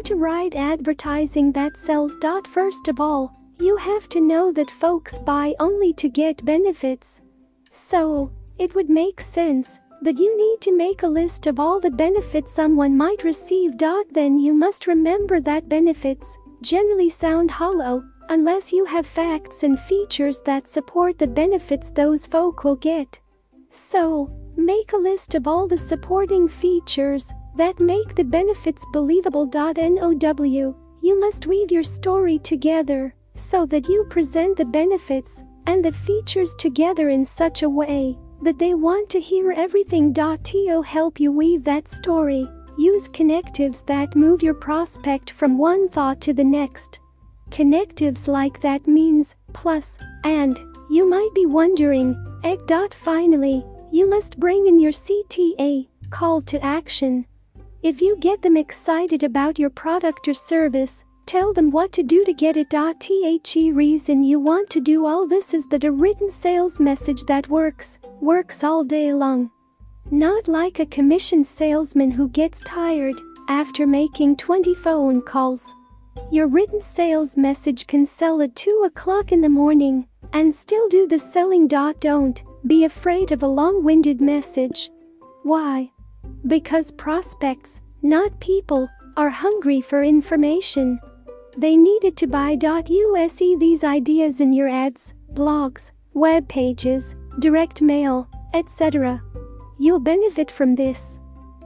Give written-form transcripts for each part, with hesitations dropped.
to write advertising that sells. First of all, you have to know that folks buy only to get benefits. So, it would make sense that you need to make a list of all the benefits someone might receive. Then you must remember that benefits generally sound hollow unless you have facts and features that support the benefits those folk will get. So, make a list of all the supporting features that make the benefits believable. Now, you must weave your story together so that you present the benefits and the features together in such a way that they want to hear everything. To help you weave that story, use connectives that move your prospect from one thought to the next. Connectives like that means plus, and. You might be wondering, egg. Finally, you must bring in your CTA, call to action. If you get them excited about your product or service, tell them what to do to get it. The reason you want to do all this is that a written sales message that works all day long. Not like a commission salesman who gets tired after making 20 phone calls. Your written sales message can sell at 2 o'clock in the morning and still do the selling. Don't be afraid of a long-winded message. Why? Because prospects, not people, are hungry for information. They needed to buy. You see these ideas in your ads, blogs, web pages, direct mail, etc. You'll benefit from this.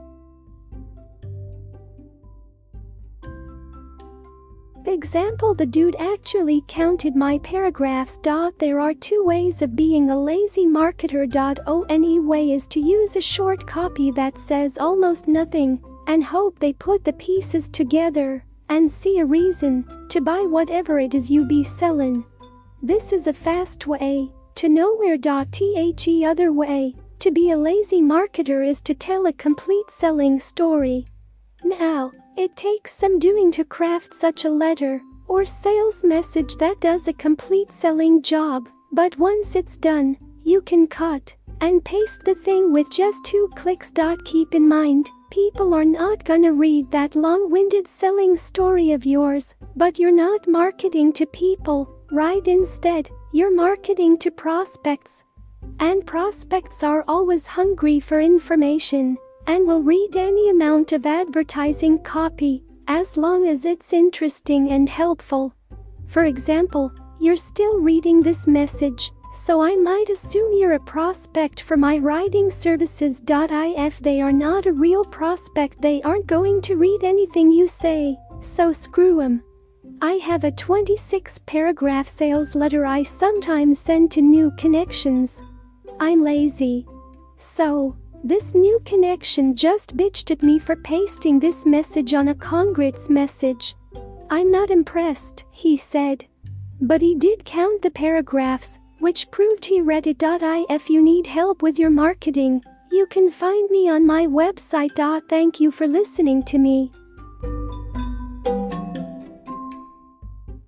Example: the dude actually counted my paragraphs. There are two ways of being a lazy marketer. Only way is to use a short copy that says almost nothing and hope they put the pieces together and see a reason to buy whatever it is you be selling. This is a fast way to nowhere. The other way to be a lazy marketer is to tell a complete selling story. Now, it takes some doing to craft such a letter or sales message that does a complete selling job, but once it's done, you can cut and paste the thing with just 2 clicks. Keep in mind, people are not gonna read that long-winded selling story of yours, but you're not marketing to people, right? Instead, you're marketing to prospects. And prospects are always hungry for information and will read any amount of advertising copy as long as it's interesting and helpful. For example, you're still reading this message, so I might assume you're a prospect for my writing services. If they are not a real prospect, they aren't going to read anything you say, so screw 'em. I have a 26-paragraph sales letter I sometimes send to new connections. I'm lazy. So, this new connection just bitched at me for pasting this message on a congrats message. I'm not impressed, he said. But he did count the paragraphs, which proved he read it. If you need help with your marketing, you can find me on my website. Thank you for listening to me.